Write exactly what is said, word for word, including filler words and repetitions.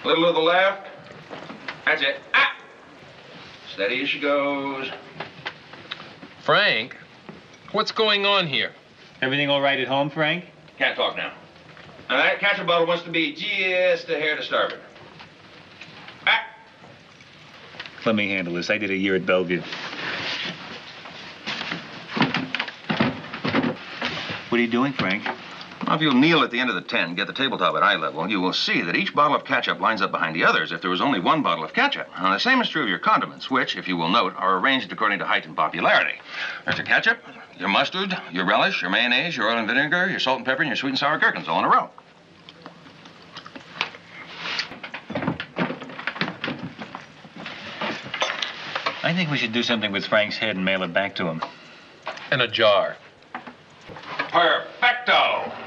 A little to the left. That's it. Ah! Steady as she goes. Frank, what's going on here? Everything all right at home, Frank? Can't talk now. Now, that catcher bottle wants to be just a hair to starboard. Ah! Let me handle this. I did a year at Bellevue. What are you doing, Frank? Well, if you'll kneel at the end of the tent, get the tabletop at eye level, you will see that each bottle of ketchup lines up behind the others if there was only one bottle of ketchup. Now, the same is true of your condiments, which, if you will note, are arranged according to height and popularity. There's your ketchup, your mustard, your relish, your mayonnaise, your oil and vinegar, your salt and pepper, and your sweet and sour gherkins all in a row. I think we should do something with Frank's head and mail it back to him. And a jar. Perfecto!